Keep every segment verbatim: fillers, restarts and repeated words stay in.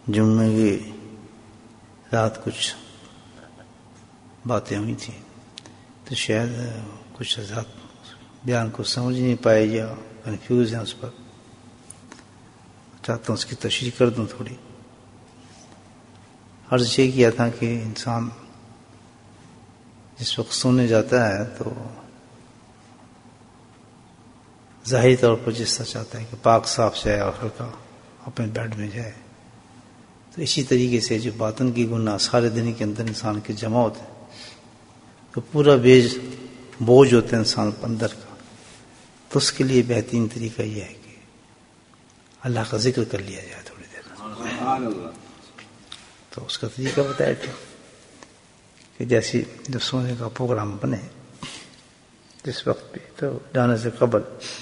جمعے کی رات کچھ باتیں ہوئی تھیں تو شاید کچھ حضرات بیان کو سمجھ نہیں پائے یا کنفیوز ہیں اس پر. چاہتا ہوں اس کی تشریح کر دوں تھوڑی. عرض یہ کیا تھا کہ انسان جس وقت سونے جاتا ہے تو ظاہری طور پر جس طرح چاہتا ہے کہ پاک صاف جائے اور ہلکا اپنے بیڈ میں جائے، تو اسی طریقے سے جو باطن کی گناہ سارے دن کے اندر انسان کے جمع ہوتے ہیں تو پورا بیج بوجھ ہوتا ہے انسان اندر کا، تو اس کے لیے بہترین طریقہ یہ ہے کہ اللہ کا ذکر کر لیا جائے تھوڑی دیر. تو اس کا طریقہ بتایا تھا کہ جیسے جب سونے کا پروگرام بنے جس وقت بھی تو جانے سے قبل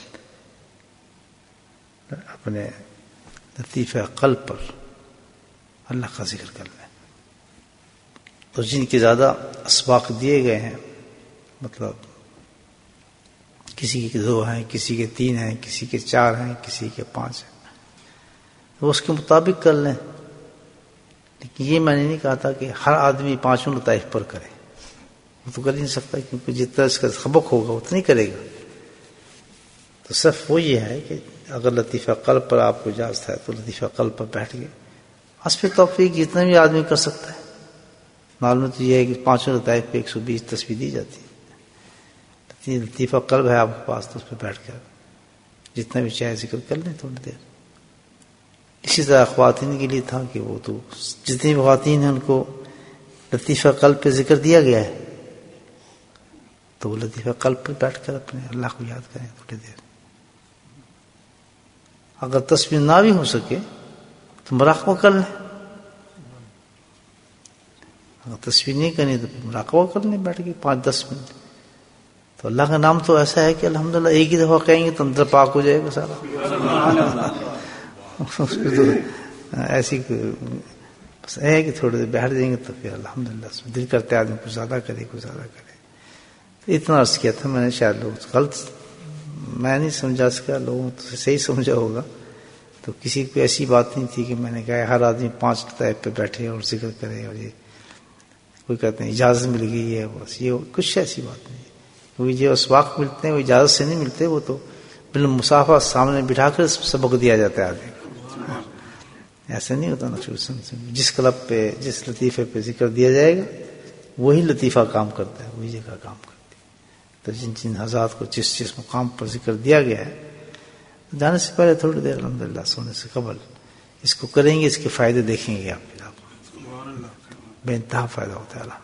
اپنے لطیفہ قلب پر اللہ کا ذکر کر لیں. تو جن کے زیادہ اسباق دیے گئے ہیں، مطلب کسی کے دو ہیں، کسی کے تین ہیں، کسی کے چار ہیں، کسی کے پانچ ہیں، تو اس کے مطابق کر لیں. لیکن یہ میں نے نہیں کہا تھا کہ ہر آدمی پانچوں لطائف پر کرے، وہ تو کر ہی نہیں سکتا کیونکہ جتنا اس کا سبق ہوگا اتنا ہی کرے گا. تو صرف وہ یہ ہے کہ اگر لطیفہ قلب پر آپ کو اجازت ہے تو لطیفہ قلب پر بیٹھ گئے. حسب توفیق جتنا بھی آدمی کر سکتا ہے. معلوم تو یہ ہے کہ پانچوں لطائف پہ ایک سو بیس تسبیح دی جاتی ہے. لطیفہ قلب ہے آپ کے پاس تو اس پہ بیٹھ کر جتنا بھی چاہے ذکر کر لیں تھوڑی دیر. اسی طرح خواتین کے لیے تھا کہ وہ تو جتنی بھی خواتین ہیں ان کو لطیفہ قلب پہ ذکر دیا گیا ہے، تو وہ لطیفہ قلب پہ بیٹھ کر اپنے اللہ کو یاد کریں تھوڑی دیر. اگر تسبیح نہ بھی ہو سکے تو مراقبہ کر لیں. اگر تسبیح نہیں کرنی تو مراقبہ کر لیں بیٹھ کے پانچ دس منٹ. تو اللہ کا نام تو ایسا ہے کہ الحمدللہ ایک ہی دفعہ کہیں گے تو اندر پاک ہو جائے گا سارا. ایسی بس ہے کہ تھوڑے دیر بیٹھ جائیں گے تو پھر الحمدللہ دل کرتے آدمی کچھ زیادہ کرے کچھ زیادہ کرے. تو اتنا عرض کیا تھا میں نے، شاید لوگ غلط میں نہیں سمجھا سکا، لوگوں تو صحیح سمجھا ہوگا. تو کسی کو ایسی بات نہیں تھی کہ میں نے کہا ہر آدمی پانچ لطائف پہ بیٹھے اور ذکر کرے، اور یہ کوئی کہتے ہیں اجازت مل گئی ہے بس. یہ کچھ ایسی بات نہیں. وہ جو اسباق ملتے ہیں وہ اجازت سے نہیں ملتے، وہ تو بالمصافہ سامنے بٹھا کر سبق دیا جاتا ہے آدمی کو. ایسا نہیں ہوتا نا. جس کلب پہ جس لطیفے پہ ذکر دیا جائے گا وہی لطیفہ کام کرتا ہے، وہی جگہ کام کرتی ہے. تو جن جن حضرات کو جس جس مقام پر ذکر دیا گیا ہے جانے سے پہلے تھوڑی دیر الحمدللہ سونے سے قبل اس کو کریں گے. اس کے فائدے دیکھیں گے آپ، بے انتہا فائدہ ہوتا ہے.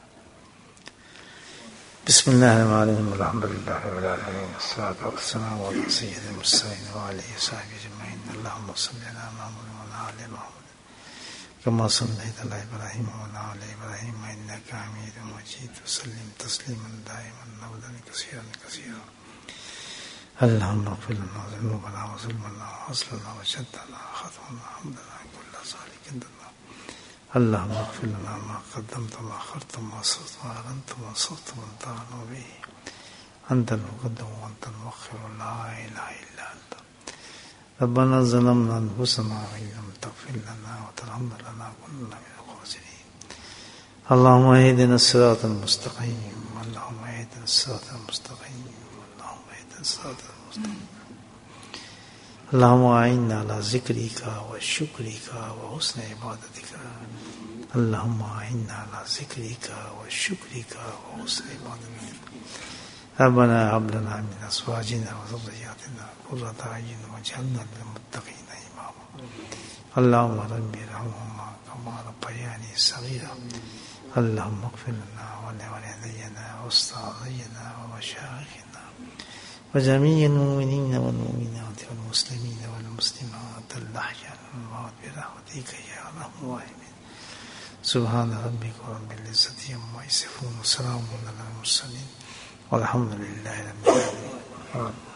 بسم اللہ الرحمن الرحیم. الحمد للہ رب العالمین، والصلاۃ والسلام علی سید المرسلین وعلیہ وصحبہ اجمعین. اللهم صل علی محمد وعلی آل محمد كما صليت على ابراہیم وعلى آل ابراہیم انك حمید مجید. وسلم تسلیما دائما ابدا كثيرا كثيرا. اللهم اغفر لنا ذنوبنا وظلمنا واصلنا وشدنا خطأنا حمدنا كل ذلك عندنا. اللهم اغفر لنا ما قدمت وما أخرت وما أسررت وما أعلنت وما أسررت وما أنت به. أنت المقدم وأنت المؤخر لا إله إلا أنت. ربنا ظلمنا أنفسنا وإن لم تغفر لنا وترحمنا لنكونن من الخاسرين. اللهم اهدنا الصراط المستقيم. اللهم اهدنا الصراط المستقيم. اللهم اهدنا الصراط المستقيم. اللهم أعنا على ذكرك وشكرك وحسن عبادتك. اللهم أعنا على ذكرك وشكرك وحسن عبادتك. ربنا هب لنا من أزواجنا وذرياتنا قرة أعين واجعلنا للمتقين إماما. اللهم رب ارحمهما كما ربياني صغيرا. اللهم اغفر لنا ولوالدينا وأستاذنا ومشايخنا وجميع المؤمنين والمؤمنات والمسلمين والمسلمات الأحياء والأموات برحمتك يا أرحم الراحمين. سبحان ربك رب العزة عما يصفون وسلام على المرسلين والحمد لله رب العالمين.